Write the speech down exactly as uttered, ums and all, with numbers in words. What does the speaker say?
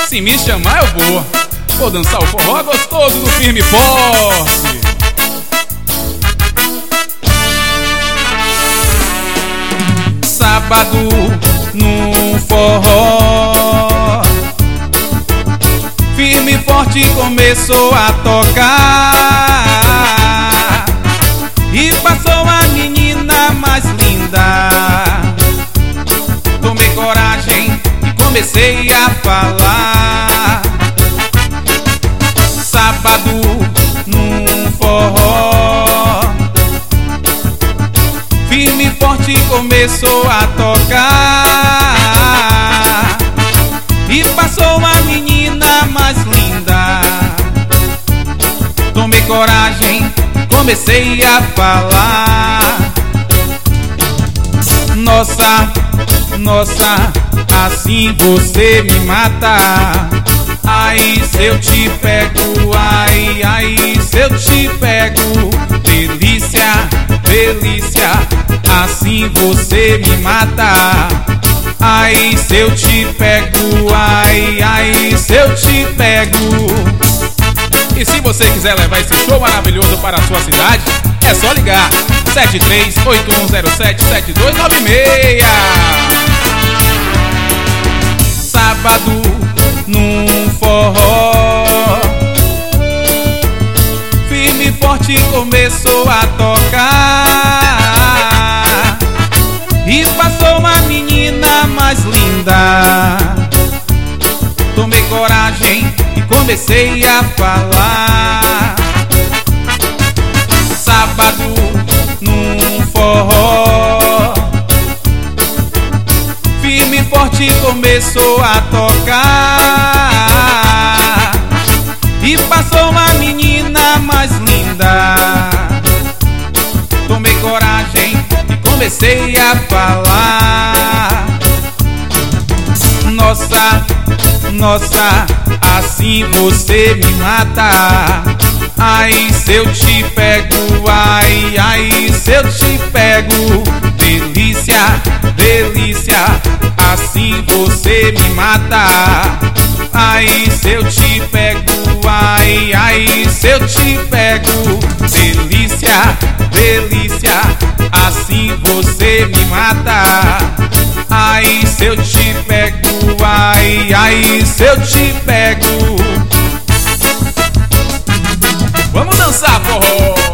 Se me chamar eu vou. Vou dançar o forró gostoso do firme e forte. Sábado no forró, firme e forte começou a tocar, e passou a menina mais linda. Tomei coragem e comecei a falar. Sábado no forró, firme e forte começou a tocar, e passou a menina mais linda. Tomei coragem, comecei a falar. Nossa, nossa, assim você me mata. Ai, se eu te pego, ai, ai, se eu te pego. Delícia, delícia, assim você me mata. Ai, se eu te pego, ai, ai, se eu te pego. E se você quiser levar esse show maravilhoso para a sua cidade, é só ligar sete três oito um zero sete sete dois nove seis. Sábado num forró, firme e forte começou a tocar, e passou uma menina mais linda. Tomei coragem e comecei a falar. Sábado num forró, firme e forte começou a tocar, e passou uma menina mais linda. Tomei coragem e comecei a falar. Nossa, nossa, assim você me mata. Ai, se eu te pego, ai, ai, se eu te pego. Delícia, delícia, assim você me mata. Ai, se eu te pego, ai, ai, se eu te pego. Delícia, delícia, assim você me mata. Ai, se eu te pego, ai, ai, se eu te pego. Vamos dançar, forró!